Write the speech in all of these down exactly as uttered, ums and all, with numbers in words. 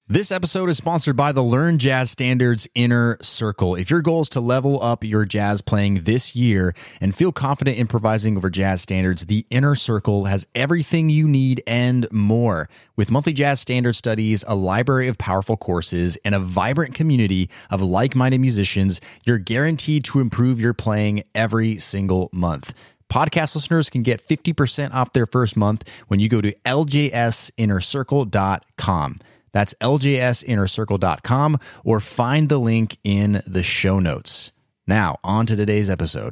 This episode is sponsored by the Learn Jazz Standards Inner Circle. If your goal is to level up your jazz playing this year and feel confident improvising over jazz standards, the Inner Circle has everything you need and more. With monthly jazz standard studies, a library of powerful courses, and a vibrant community of like-minded musicians, you're guaranteed to improve your playing every single month. Podcast listeners can get fifty percent off their first month when you go to L J S inner circle dot com. That's L J S inner circle dot com, or find the link in the show notes. Now, on to today's episode.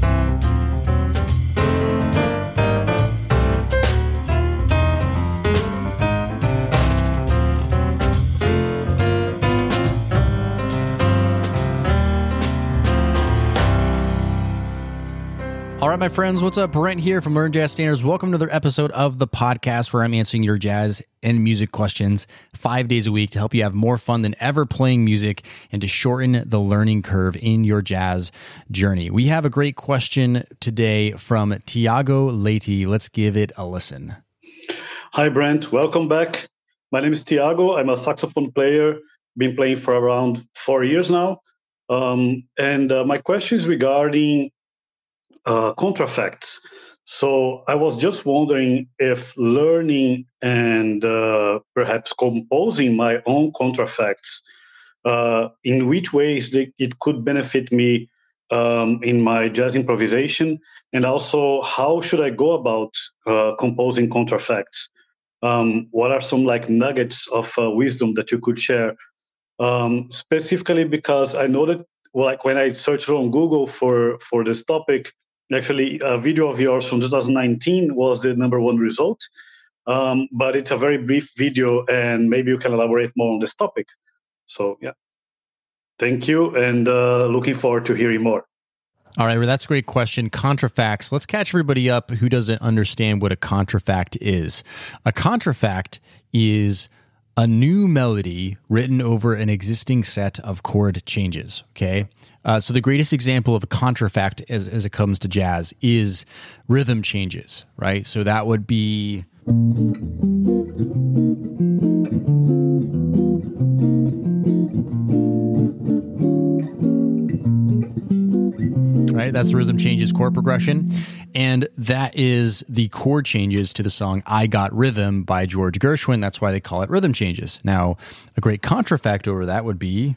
All right, my friends, what's up? Brent here from Learn Jazz Standards. Welcome to another episode of the podcast where I'm answering your jazz and music questions five days a week to help you have more fun than ever playing music and to shorten the learning curve in your jazz journey. We have a great question today from Tiago Leite. Let's give it a listen. Hi, Brent. Welcome back. My name is Tiago. I'm a saxophone player, been playing for around four years now. Um, and uh, my question is regarding Uh, contrafacts. So I was just wondering if learning and uh, perhaps composing my own contrafacts, uh, in which ways they, it could benefit me um, in my jazz improvisation, and also how should I go about uh, composing contrafacts? Um, what are some like nuggets of uh, wisdom that you could share? Um, specifically because I know that, well, like when I searched on Google for for this topic, actually, a video of yours from two thousand nineteen was the number one result, um, but it's a very brief video, and maybe you can elaborate more on this topic. So, yeah, thank you, and uh, looking forward to hearing more. All right, well, that's a great question. Contrafacts. Let's catch everybody up who doesn't understand what a contrafact is. A contrafact is a new melody written over an existing set of chord changes, okay? Uh, so the greatest example of a contrafact as, as it comes to jazz is rhythm changes, right? So that would be... Right, that's rhythm changes chord progression, and that is the chord changes to the song I Got Rhythm by George Gershwin. That's why they call it rhythm changes. Now, a great contrafact over that would be...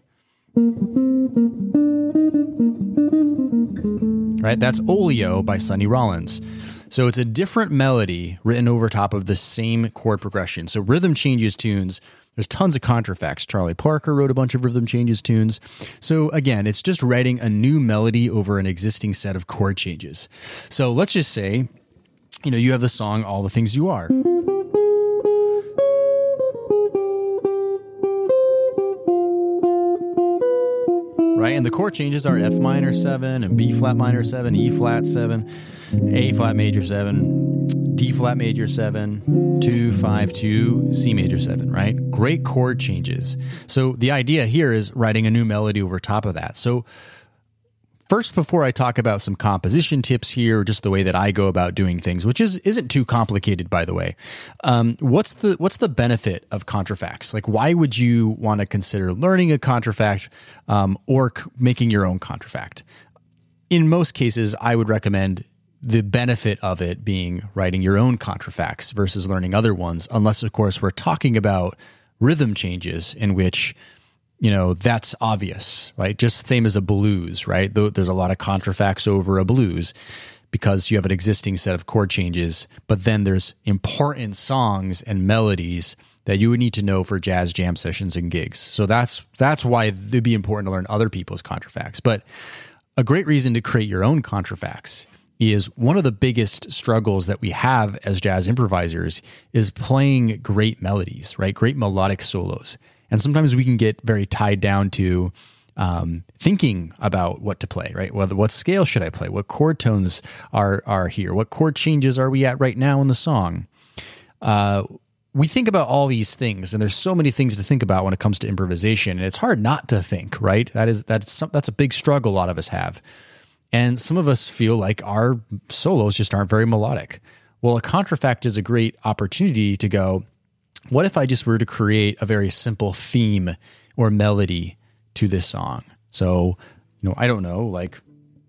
Right, that's Oleo by Sonny Rollins. So it's a different melody written over top of the same chord progression. So rhythm changes tunes, there's tons of contrafacts. Charlie Parker wrote a bunch of rhythm changes tunes. So again, it's just writing a new melody over an existing set of chord changes. So let's just say, you know, you have the song All the Things You Are. Right, and the chord changes are F minor seven and B flat minor seven, E flat seven, A flat major seven, D flat major seven, two, five, two, C major seven, right? Great chord changes. So the idea here is writing a new melody over top of that. So first, before I talk about some composition tips here, just the way that I go about doing things, which is isn't too complicated, by the way. Um, what's the what's the benefit of contrafacts? Like, why would you want to consider learning a contrafact um, or c- making your own contrafact? In most cases, I would recommend the benefit of it being writing your own contrafacts versus learning other ones, unless, of course, we're talking about rhythm changes in which, you know, that's obvious, right? Just same as a blues, right? There's a lot of contrafacts over a blues because you have an existing set of chord changes, but then there's important songs and melodies that you would need to know for jazz jam sessions and gigs. So that's that's why it'd be important to learn other people's contrafacts. But a great reason to create your own contrafacts is one of the biggest struggles that we have as jazz improvisers is playing great melodies, right? Great melodic solos. And sometimes we can get very tied down to um, thinking about what to play, right? Whether what scale should I play? What chord tones are are here? What chord changes are we at right now in the song? Uh, we think about all these things, and there's so many things to think about when it comes to improvisation, and it's hard not to think, right? That is that's some, that's a big struggle a lot of us have. And some of us feel like our solos just aren't very melodic. Well, a contrafact is a great opportunity to go, what if I just were to create a very simple theme or melody to this song? So, you know, I don't know, like...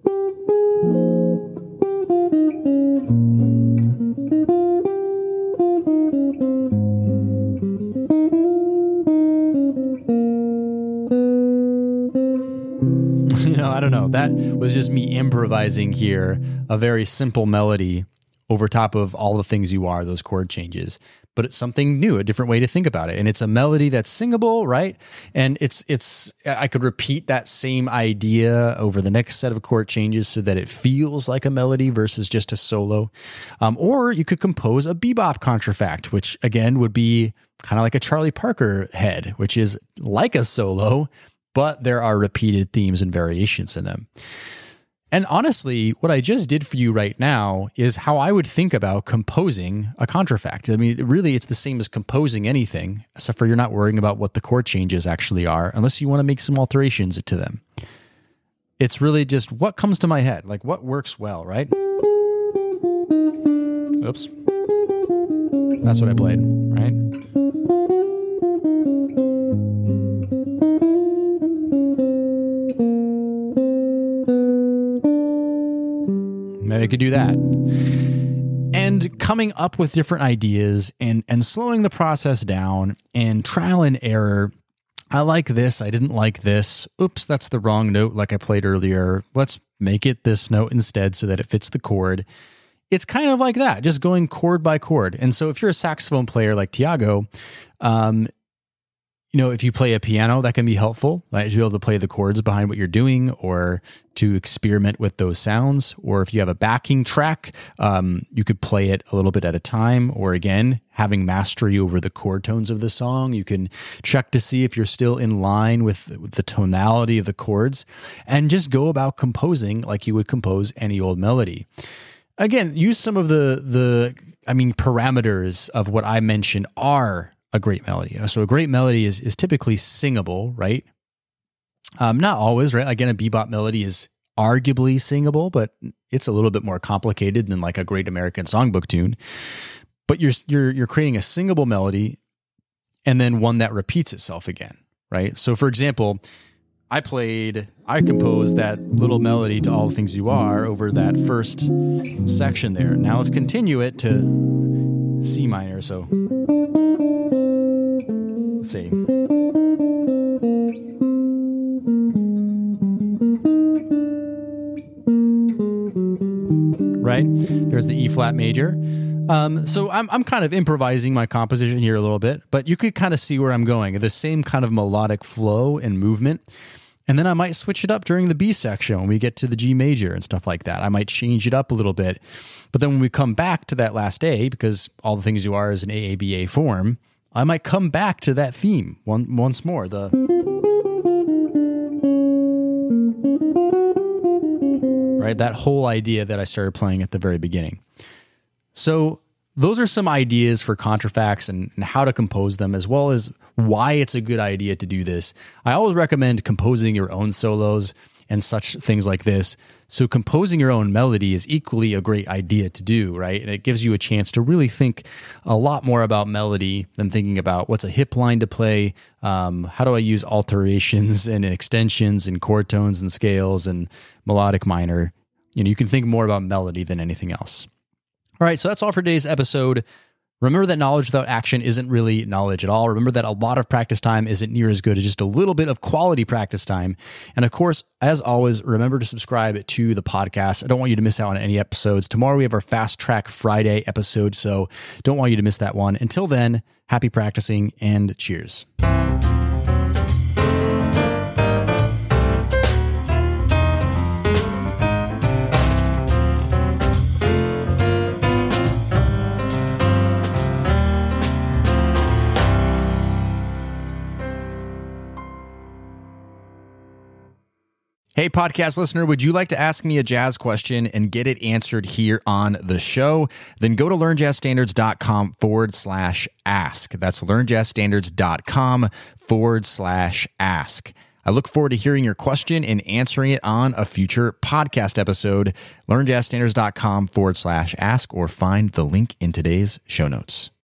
You know, I don't know. That was just me improvising here, a very simple melody over top of all the things you are, those chord changes. But it's something new, a different way to think about it. And it's a melody that's singable, right? And it's, it's, I could repeat that same idea over the next set of chord changes so that it feels like a melody versus just a solo. Um, or you could compose a bebop contrafact, which again would be kind of like a Charlie Parker head, which is like a solo, but there are repeated themes and variations in them. And honestly, what I just did for you right now is how I would think about composing a contrafact. I mean, really, it's the same as composing anything, except for you're not worrying about what the chord changes actually are, unless you want to make some alterations to them. It's really just what comes to my head, like what works well, right? Oops. That's what I played, right? Maybe I could do that. And coming up with different ideas and, and slowing the process down and trial and error. I like this. I didn't like this. Oops, that's the wrong note like I played earlier. Let's make it this note instead so that it fits the chord. It's kind of like that, just going chord by chord. And so if you're a saxophone player like Tiago, um, you know, if you play a piano, that can be helpful, right? To be able to play the chords behind what you're doing or to experiment with those sounds. Or if you have a backing track, um, you could play it a little bit at a time. Or again, having mastery over the chord tones of the song, you can check to see if you're still in line with, with the tonality of the chords and just go about composing like you would compose any old melody. Again, use some of the, the I mean, parameters of what I mentioned are a great melody. So a great melody is is typically singable, right? Um, not always, right? Again, a bebop melody is arguably singable, but it's a little bit more complicated than like a great American songbook tune. But you're you're you're creating a singable melody and then one that repeats itself again, right? So for example, I played, I composed that little melody to All the Things You Are over that first section there. Now let's continue it to C minor. So let's see. Right? There's the E flat major. Um, so I'm I'm kind of improvising my composition here a little bit, but you could kind of see where I'm going. The same kind of melodic flow and movement. And then I might switch it up during the B section when we get to the G major and stuff like that. I might change it up a little bit. But then when we come back to that last A, because All the Things You Are is an A A B A form, I might come back to that theme one, once more. The right, that whole idea that I started playing at the very beginning. So those are some ideas for contrafacts and, and how to compose them, as well as why it's a good idea to do this. I always recommend composing your own solos and such things like this. So composing your own melody is equally a great idea to do, right? And it gives you a chance to really think a lot more about melody than thinking about what's a hip line to play, um, how do I use alterations and extensions and chord tones and scales and melodic minor. You know, you can think more about melody than anything else. All right, so that's all for today's episode. Remember that knowledge without action isn't really knowledge at all. Remember that a lot of practice time isn't near as good as just a little bit of quality practice time. And of course, as always, remember to subscribe to the podcast. I don't want you to miss out on any episodes. Tomorrow we have our Fast Track Friday episode, so don't want you to miss that one. Until then, happy practicing and cheers. Hey, podcast listener, would you like to ask me a jazz question and get it answered here on the show? Then go to learnjazzstandards.com forward slash ask. That's learnjazzstandards.com forward slash ask. I look forward to hearing your question and answering it on a future podcast episode. learnjazzstandards.com forward slash ask or find the link in today's show notes.